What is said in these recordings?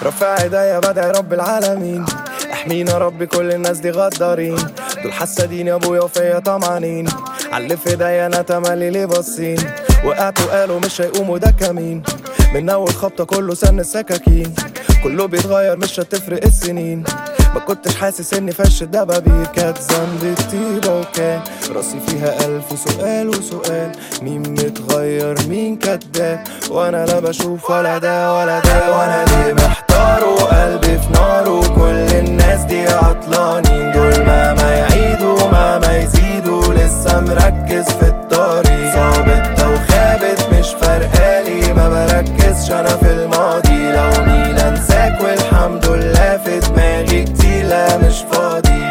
رافع ايديا بدعي رب العالمين، احمينا رب كل الناس دي غدارين، دول حسادين يا ابويا وفيا طمعانين، علي في ايديا انا تملي ليه باصين، وقعت وقالوا مش هيقوموا ده كمين، من اول خبطه كله سن السكاكين، كله بيتغير مش هتفرق السنين، ما كنتش حاسس اني فش الدبابير، كانت ذنبي طيبة وكان راسي فيها 1000 سؤال وسؤال، مين متغير مين كداب، وانا لا بشوف ولا ده ولا ده، وانا ليه محتار وقلبي في نار، وكل الناس دي عطلانين، دول ما يعيدوا ما يزيدوا، لسه مركز في الطريق، ظابط او خابت مش فارقالي، ما بركزش انا في الماضي، لو مين انساك والحمد لله في دماغي كتير لا مش فاضي،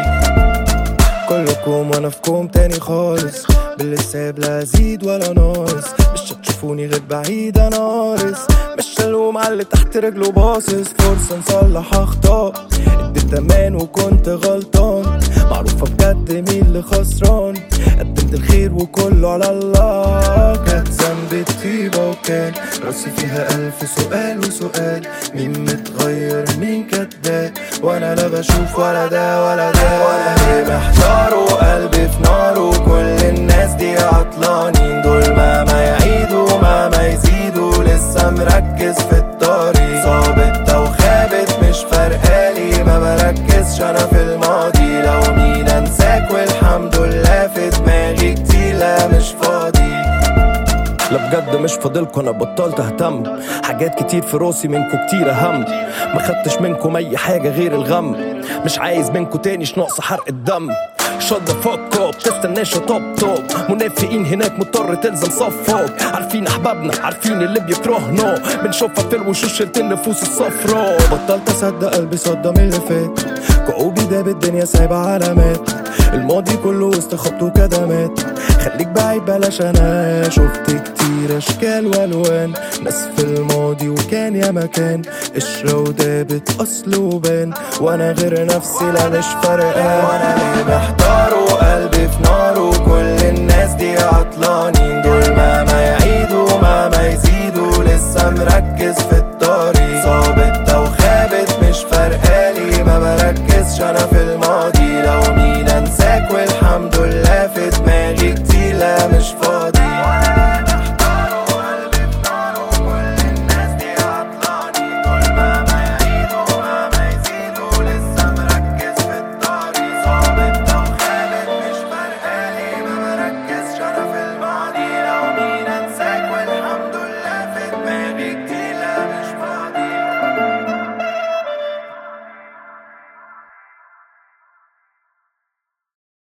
كلكم وانا في كوم تاني خالص، بالحساب لا زيد ولا ناقص، مش هتشوفوني غير بعيد انا قارص، مش هلوم على اللي تحت رجله باصص، فرصة نصلح اخطاء، اديت امان وكنت غلطان، معروفة بجد مين اللي خسران، قدمت الخير وكله على الله، كانت ذنبي طيبة وكان راسي فيها 1000 سؤال وسؤال، مين متغير مين كداب، وانا لا بشوف ولا ده ولا ده، وانا ليه محتار وقلبي في نار، وكل الناس دي عطلانين، دول ما يعيدوا ما يزيدوا، لسه مركز في الطريق، ظابط او خابت مش فارقالي، ما بركزش انا في الماضي، لو مين انساك والحمد لله في دماغي كتير لا مش فاضي، لا بجد مش فاضلكوا انا بطلت اهتم، حاجات كتير في راسي منكوا كتير اهم، ما خدتش منكم اي حاجة غير الغم، مش عايز منكوا تانيش ناقص حرق الدم، شد فك اب تستناش طب منافقين هناك مضطر تلزم صفك، عارفين احبابنا عارفين اللي بيكرهنا، بنشوفها في الوشوش شلت النفوس الصفرا، بطلت اصدق قلبي صدم اللي فات، كعوبي داب الدنيا سايبة علامات، الماضي كله وسط خبط وكدمات، خليك بعيد بلاش انا، شفت كتير اشكال والوان، ناس في الماضي وكان يا مكان، قشرة ودابت اصل وبان، وانا غير نفسي لا مش فارقان، وانا ليه محتار وقلبي في نار، وكل الناس دي عطلانين، دول ما يعيدوا ما يزيدوا، لسه مركز في الطريق، ظابط او خابت مش فارقالي، ما بركزش انا في الماضي، لو مين انساك والحمد لله في دماغي كتير لا مش فاضي.